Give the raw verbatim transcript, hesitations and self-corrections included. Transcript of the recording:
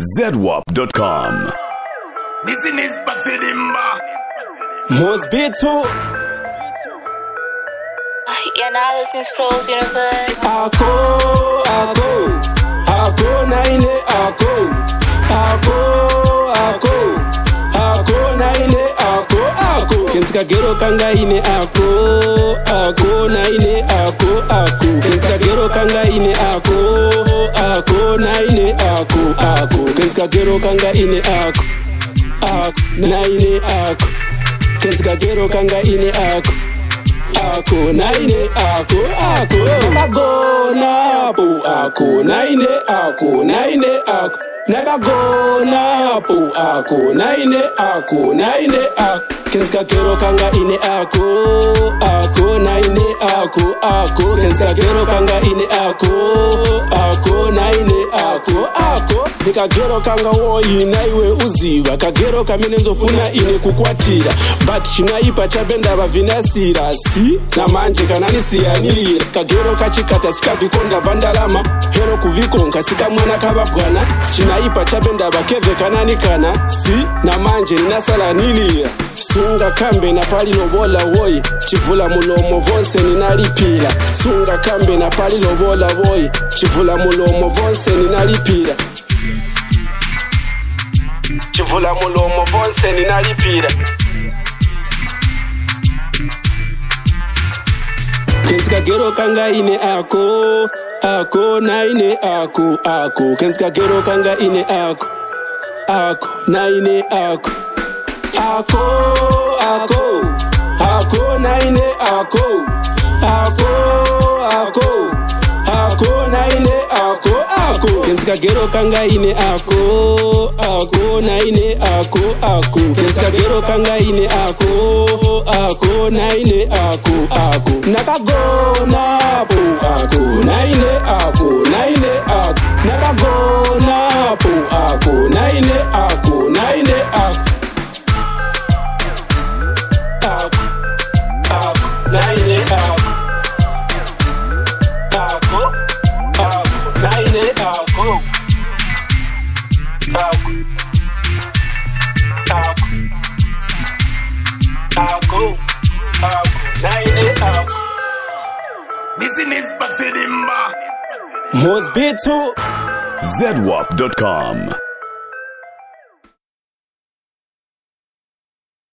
Z W A P dot com. Listen is Basilimba. Must be too. You're now listening to Pros Universe. Ako, ako, ako naine ako, ako, ako, ako naine ako, ako. Kenska gero kanga ine ako, ako naine ako, ako. Kenska gero kanga ine ako, ako naine ako, ako. Kenska gero kanga ine ako, ako naine ako. Kenska gero kanga ine ako. Ako naine ako ako nagagona po ako naine ako naine ako nagagona po ako naine ako naine ako kenska kero kanga ine ako ako naine ako ako kenska kero kanga ine ako ako naine ako ako nikagero kanga woyi naiwe uziva kagero kamene nzofuna ine kukwatira but chinaipa chabenda bavinasira si na manje kananisiyanirira kagero kachikata sikavikonda vandalama hero kuvikonka sika mwana kavabwana chinaipa chabenda bakeve kananikana si na manje ninasalanilira sunga kambe na pali lobola woyi chivula mulomo vonse ninalipira sunga kambe na pali lobola woyi chivula mulomo vonse ninalipira chivula mulomo vonse ninalipira kenska gero kanga ine ako ako naine ako ako kenska gero kanga ine ako ako naine ako ako ako ako naine ako ako ako ako naine ako ako kenska gero kanga ine ako ako naine ako ako kenska gero kanga ine ako ako naine ako ako nakagona po ako naine ako naine ako nakagona po ako naine ako naine ako ako ako naine ako ako ako naine ako ako ako ako ako naine ako Listen is Basilimba. Must be too. Z W A P dot com.